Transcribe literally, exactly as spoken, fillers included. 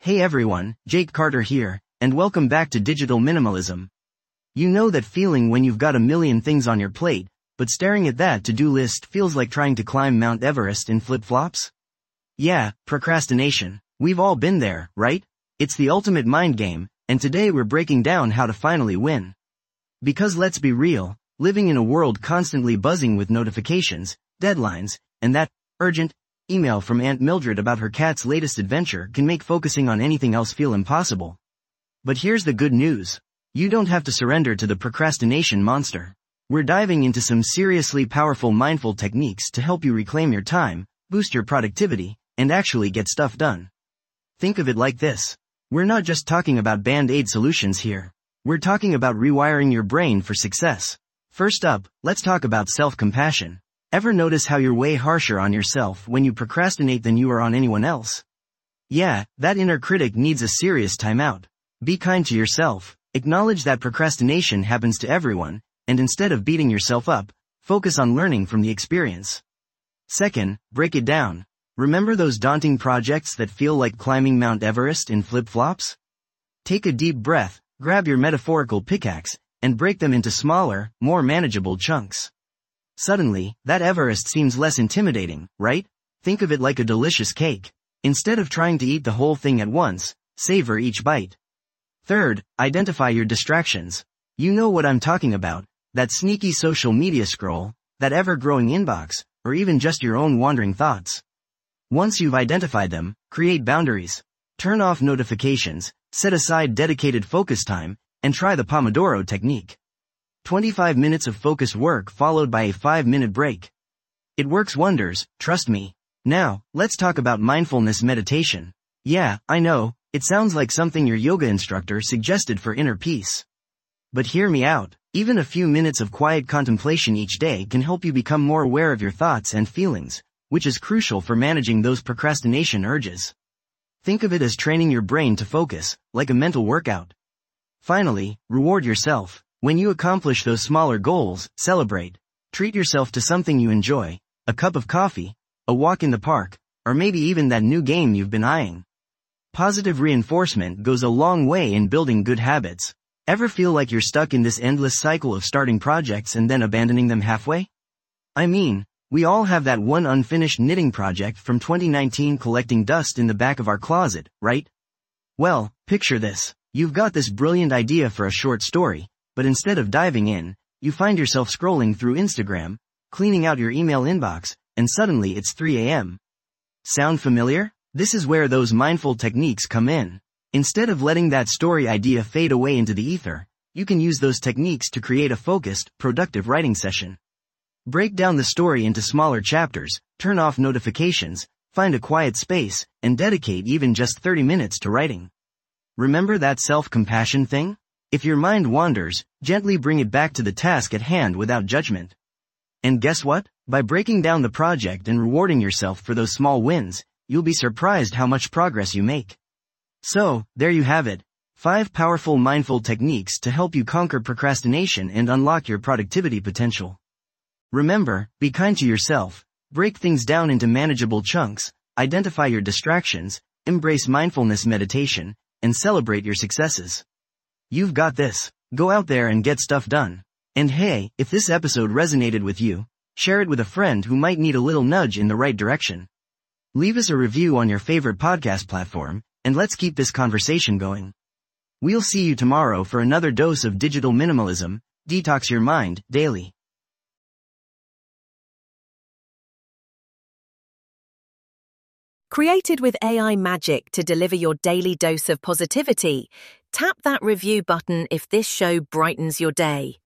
Hey everyone, Jake Carter here, and welcome back to Digital Minimalism. You know that feeling when you've got a million things on your plate, but staring at that to-do list feels like trying to climb Mount Everest in flip-flops? Yeah, procrastination. We've all been there, right? It's the ultimate mind game, and today we're breaking down how to finally win. Because let's be real, living in a world constantly buzzing with notifications, deadlines, and that urgent email from Aunt Mildred about her cat's latest adventure can make focusing on anything else feel impossible. But here's the good news. You don't have to surrender to the procrastination monster. We're diving into some seriously powerful mindful techniques to help you reclaim your time, boost your productivity, and actually get stuff done. Think of it like this. We're not just talking about band-aid solutions here. We're talking about rewiring your brain for success. First up, let's talk about self-compassion. Ever notice how you're way harsher on yourself when you procrastinate than you are on anyone else? Yeah, that inner critic needs a serious timeout. Be kind to yourself, acknowledge that procrastination happens to everyone, and instead of beating yourself up, focus on learning from the experience. Second, break it down. Remember those daunting projects that feel like climbing Mount Everest in flip-flops? Take a deep breath, grab your metaphorical pickaxe, and break them into smaller, more manageable chunks. Suddenly, that Everest seems less intimidating, right? Think of it like a delicious cake. Instead of trying to eat the whole thing at once, savor each bite. Third, identify your distractions. You know what I'm talking about, that sneaky social media scroll, that ever-growing inbox, or even just your own wandering thoughts. Once you've identified them, create boundaries. Turn off notifications, set aside dedicated focus time, and try the Pomodoro technique. twenty-five minutes of focused work followed by a five minute break. It works wonders, trust me. Now, let's talk about mindfulness meditation. Yeah, I know, it sounds like something your yoga instructor suggested for inner peace. But hear me out, even a few minutes of quiet contemplation each day can help you become more aware of your thoughts and feelings, which is crucial for managing those procrastination urges. Think of it as training your brain to focus, like a mental workout. Finally, reward yourself. When you accomplish those smaller goals, celebrate. Treat yourself to something you enjoy, a cup of coffee, a walk in the park, or maybe even that new game you've been eyeing. Positive reinforcement goes a long way in building good habits. Ever feel like you're stuck in this endless cycle of starting projects and then abandoning them halfway? I mean, we all have that one unfinished knitting project from twenty nineteen collecting dust in the back of our closet, right? Well, picture this. You've got this brilliant idea for a short story, but instead of diving in, you find yourself scrolling through Instagram, cleaning out your email inbox, and suddenly it's three a m Sound familiar? This is where those mindful techniques come in. Instead of letting that story idea fade away into the ether, you can use those techniques to create a focused, productive writing session. Break down the story into smaller chapters, turn off notifications, find a quiet space, and dedicate even just thirty minutes to writing. Remember that self-compassion thing? If your mind wanders, gently bring it back to the task at hand without judgment. And guess what? By breaking down the project and rewarding yourself for those small wins, you'll be surprised how much progress you make. So, there you have it. Five powerful mindful techniques to help you conquer procrastination and unlock your productivity potential. Remember, be kind to yourself, break things down into manageable chunks, identify your distractions, embrace mindfulness meditation, and celebrate your successes. You've got this. Go out there and get stuff done. And hey, if this episode resonated with you, share it with a friend who might need a little nudge in the right direction. Leave us a review on your favorite podcast platform, and let's keep this conversation going. We'll see you tomorrow for another dose of digital minimalism. Detox your mind, daily. Created with A I magic to deliver your daily dose of positivity, tap that review button if this show brightens your day.